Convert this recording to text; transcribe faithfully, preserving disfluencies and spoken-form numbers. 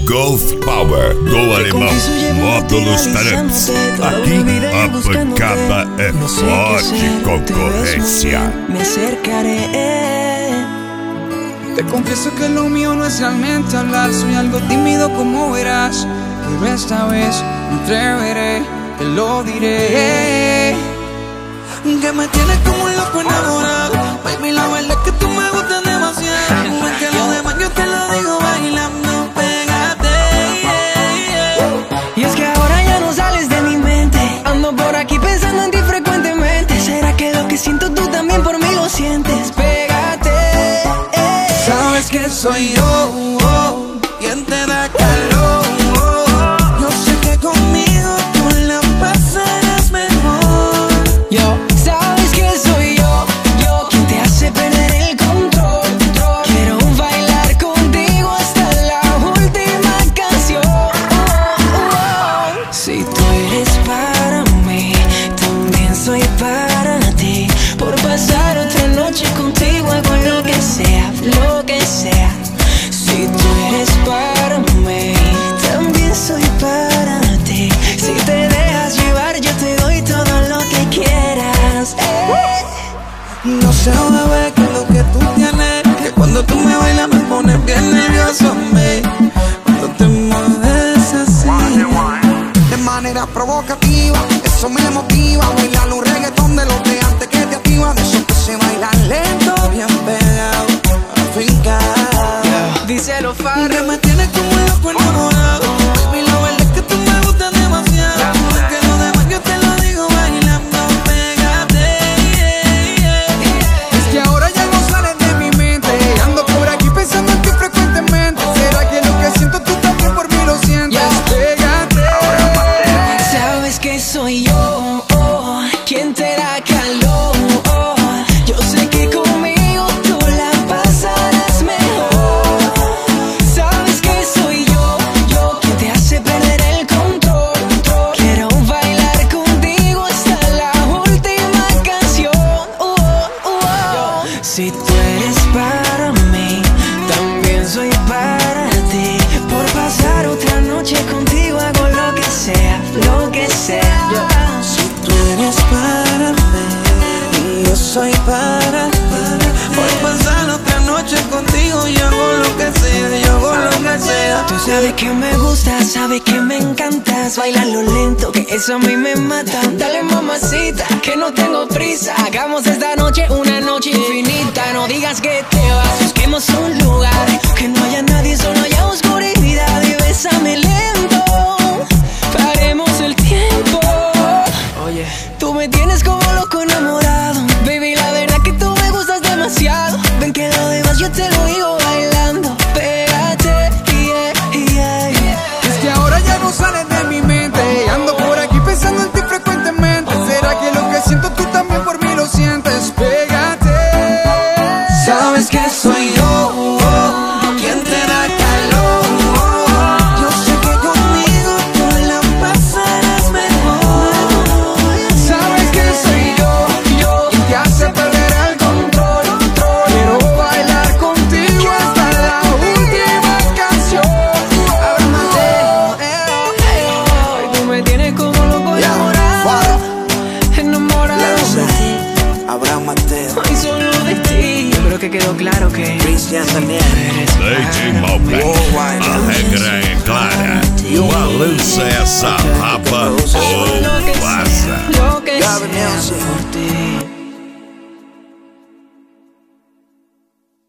Golf Power do alemão Módulos Tarantes. Aqui a pancada é forte concorrência. Me acercaré. Te confieso que lo mío no es realmente hablar. Soy algo tímido como verás, pero esta vez me atreveré, te lo diré. Que me tienes como un loco enamorado. Baby, la verdad es que tú me gustas demasiado. Es que lo demás yo te lo digo bailando, pégate, yeah, yeah. Y es que ahora ya no sales de mi mente. Ando por aquí pensando en ti frecuentemente. ¿Será que lo que siento tú también por mí lo sientes? Pégate, eh. Sabes que soy yo, oh, quien te da calor, oh. Yo sé que conmigo tú la pasarás mejor. Yo, sabes que soy yo, yo quien te hace perder el control. Quiero bailar contigo hasta la última canción. Oh, oh. Si tú eres para mí, también soy para ti. Por pasar otra noche contigo hago lo que sea, lo que sea. Si tú eres para mí, también soy para ti. Si te dejas llevar, yo te doy todo lo que quieras. Eh. No sé, bebé, que lo que tú tienes, que cuando tú me bailas me pones bien nervioso, me. Cuando te mueves así, de manera provocativa, eso me motiva. Bailar un reggaetón de los de antes que te activan, de esos que se bailan lento, bien pegado, afincado. Yeah. Díselo, Farro. Que me tienes como un loco enamorado. Baby, la verdad es que tú me gustas demasiado. Es que lo demás yo te lo digo bailando, pégate, yeah, yeah. Es que ahora ya no sales de mi mente. Ando por aquí pensando en ti frecuentemente. ¿Será que lo que siento tú también por mí lo sientes? Yeah. Pégate. Sabes que soy yo, oh, quien te da calor. Oh, yo sé que conmigo tú la pasarás mejor. Sabes que soy yo, yo quien te hace perder el control. Quiero bailar contigo hasta la última canción. Oh, oh, oh. Si tú eres para mí, también soy para ti. Por pasar otra noche contigo hago lo que sea, lo que sea. Si tú eres para mí y yo soy para ti, por pasar otra noche contigo yo hago lo que sea, yo hago lo que sea. Tú sabes que me gustas, sabes que me encantas. Bailalo lento, que eso a mí me mata. Dale, mamacita, que no tengo prisa. Hagamos esta noche una noche infinita. No digas que te vas, busquemos un lugar que no haya nadie, solo haya oscuridad. Y bésame lento, paremos el tiempo. Oye, tú me tienes como loco enamorado. Baby, la verdad que tú me gustas demasiado. Ven que lo demás yo te lo digo bailando. Pégate, yeah, yeah, yeah. Es que ahora ya no sales de mi mente. Ando por aquí pensando en ti frecuentemente. ¿Será que lo que siento tú también por mí lo sientes? Pégate. Sabes que soy yo, oh, quien te da calor. Yo sé que conmigo tú la pasarás mejor. Sabes que soy yo, yo, y te hace perder el control. Quiero bailar contigo hasta la última canción. Ay, tú me tienes como loco enamorado, enamorado. Abraham Mateo, Ay, solo de ti. Yo creo que quedó claro que Cristian Daniel, D J Malbec, a regra é clara. Balança essa